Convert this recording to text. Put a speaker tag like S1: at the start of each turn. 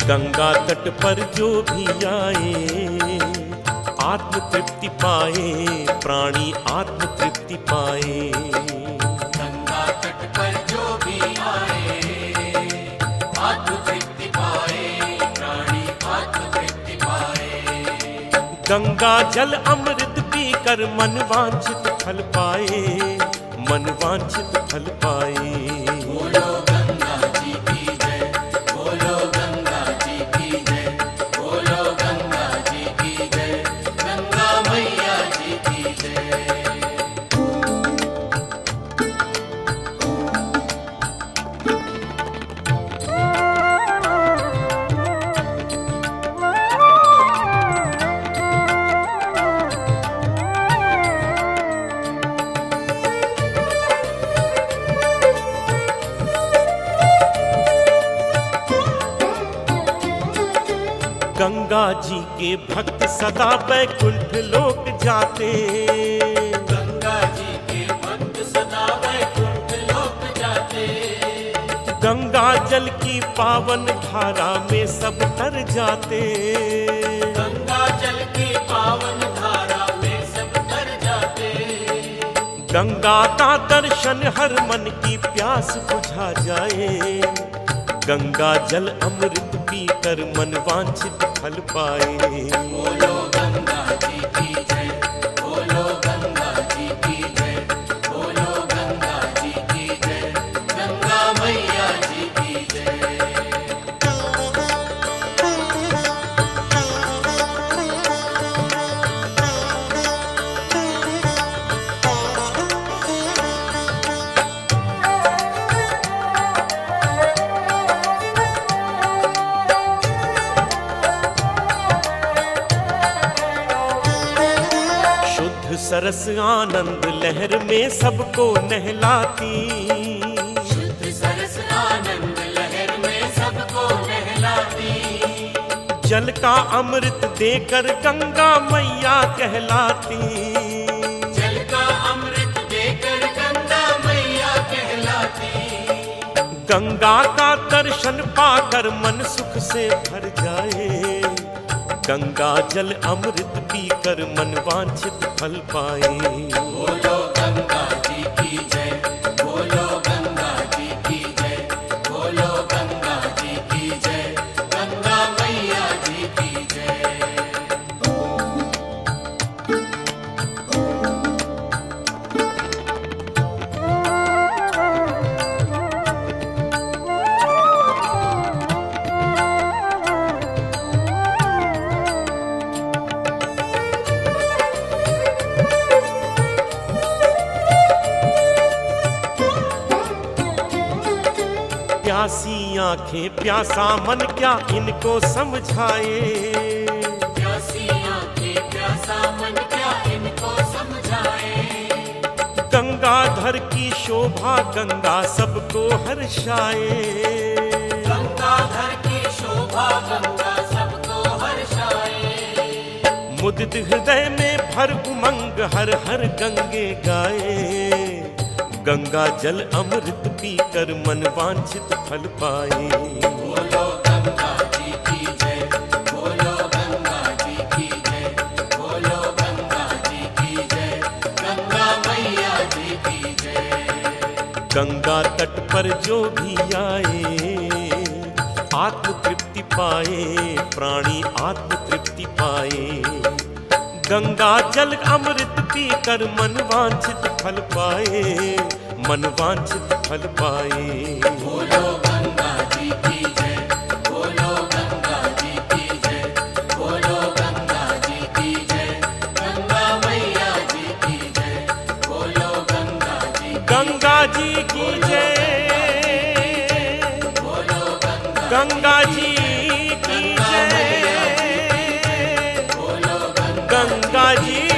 S1: गंगा तट पर जो भी आए आत्म तृप्ति पाए, प्राणी आत्म तृप्ति पाए।
S2: गंगा तट पर जो भी आए आत्म तृप्ति पाए, प्राणी आत्म तृप्ति पाए।
S1: गंगा जल अमृत पीकर मन वांछित फल पाए, मन वांछित फल पाए।
S2: बोलो गंगा जी की जय, बोलो गंगा जी की जय, बोलो गंगा जी की जय, गंगा मैया जी की जय।
S1: गंगा जी के भक्त सदा वैकुंठ लोक जाते,
S2: गंगा जी के भक्त सदा वैकुंठ लोक जाते।
S1: गंगा जल की पावन धारा में सब तर जाते।
S2: गंगा जल की पावन धारा में सब तर जाते।
S1: गंगा का दर्शन हर मन की प्यास बुझा जाए, गंगा जल अमृत पीकर मन वांछित फल पाए।
S2: बोलो गंगा जी की जय, बोलो गंगा जी की जय, बोलो गंगा जी की जय, गंगा मैया जी की जय।
S1: सरस आनंद लहर में सबको नहलाती,
S2: शुद्ध सरस आनंद लहर में सबको नहलाती।
S1: जल का अमृत देकर गंगा मैया कहलाती।
S2: जल का अमृत देकर गंगा मैया कहलाती।
S1: गंगा का दर्शन पाकर मन सुख से भर जाए, गंगा जल अमृत पीकर मन वांछित फल पाए।
S2: बोलो गंगा जी की जय, बोलो गंगा जी की जय, बोलो गंगा जी की जय, गंगा मैया जी की जय।
S1: प्यासी आंखें प्यासा मन क्या इनको समझाए,
S2: प्यासी आंखें प्यासा मन क्या इनको समझाए।
S1: गंगाधर की शोभा गंगा सबको हर्षाए,
S2: गंगाधर की शोभा गंगा सबको हर्षाए।
S1: मुदित हृदय में भर उमंग हर हर गंगे गाए, गंगा जल अमृत पीकर मन वांछित फल पाए।
S2: बोलो गंगा जी की जय, बोलो गंगा जी की जय, बोलो गंगा जी की जय, गंगा मैया जी की जय।
S1: गंगा तट पर जो भी आए आत्म तृप्ति पाए, प्राणी आत्म तृप्ति पाए। गंगा जल अमृत पीकर मन वांछित फल पाए, मन वांछित फल पाए।
S2: बोलो गंगा जी की जय, बोलो गंगा जी की जय, बोलो गंगा जी की जय, गंगा मैया जी की जय, बोलो गंगा जी
S1: गंगा जी की जय,
S2: बोलो
S1: गंगा जी की जय,
S2: बोलो
S1: गंगा जी